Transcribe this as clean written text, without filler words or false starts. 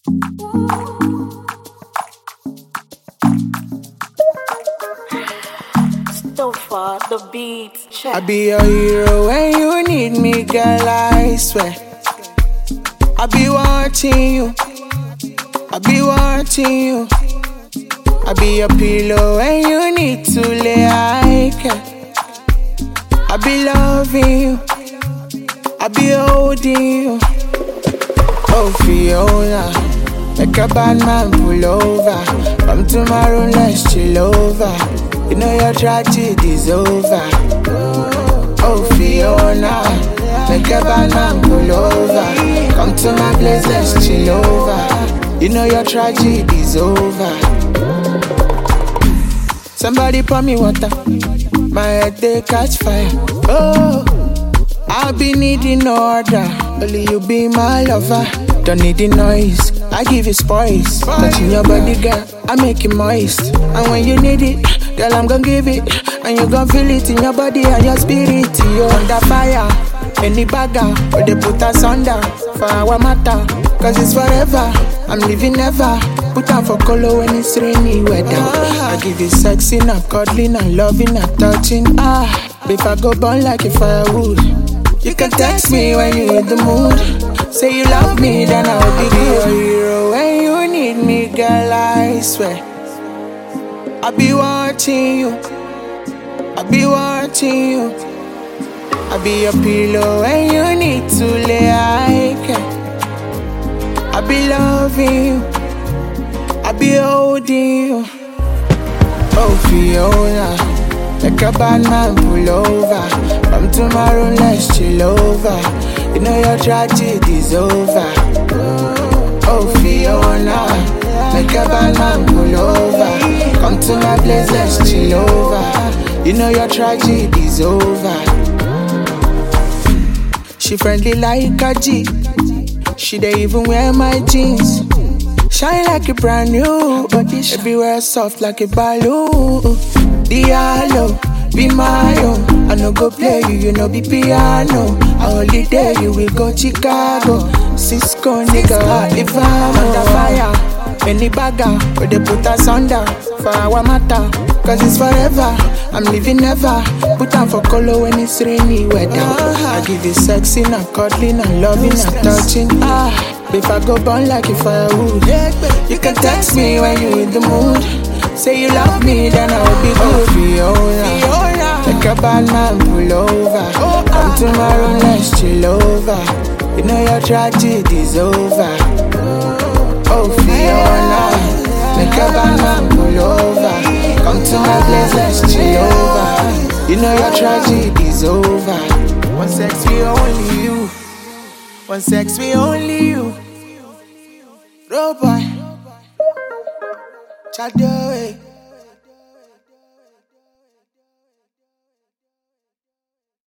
So far, the beats. I be your hero when you need me, girl, I swear. I be watching you, I be watching you. I be your pillow when you need to lay, I care. I be loving you, I be holding you. Oh, Fiona, make a bad man pull over. Come tomorrow, let's chill over. You know your tragedy's over. Oh, Fiona, make a bad man pull over. Come to my place, let's chill over. You know your tragedy's over. Somebody pour me water, my head they catch fire. Oh, I'll be needing order. Only you be my lover. Don't need the noise, I give you spoils. Touching your body, girl, I make it moist. And when you need it, girl, I'm gonna give it. And you gon' feel it in your body and your spirit. You're under fire, any bagger, but they put us under. For our matter, cause it's forever. I'm living never. Put on for color when it's rainy weather. I give you sexy, not cuddling, not loving, not touching. If I go burn like a firewood. You can text me when you in the mood. Say you love me, then I'll be your hero. When you need me, girl, I swear. I be watching you, I be watching you. I be your pillow when you need to lay, I care. I be loving you, I be holding you. Oh, Fiona, like a bad man pull over. Come tomorrow, let's chill over. You know your tragedy's over. Oh, Fiona, like a bad man pull over. Come to my place, let's chill over. You know your tragedy's over. She friendly like a G. She dey even wear my jeans. Shine like a brand new, but everywhere soft like a balloon. Diallo, be my own. I no go play you, you know be piano. I only dare you, we go Chicago. Cisco nigga, if I'm under fire, any bagger, but they put us under. For our matter, cause it's forever. I'm living never. Put on for color when it's rainy weather. I give you sexy, not cuddling, not loving, not touching. If I go burn like a firewood. You can text me when you in the mood. Say you love me, then I'll be good. Fiona, like a bad man pull over. Come tomorrow, let's chill over. You know your tragedy's over. Oh, Fiona, like a bad man pull over. Come to my place, let's chill over. You know your tragedy's over. One sex, we only you. One sex, we only you. Robot, Chado,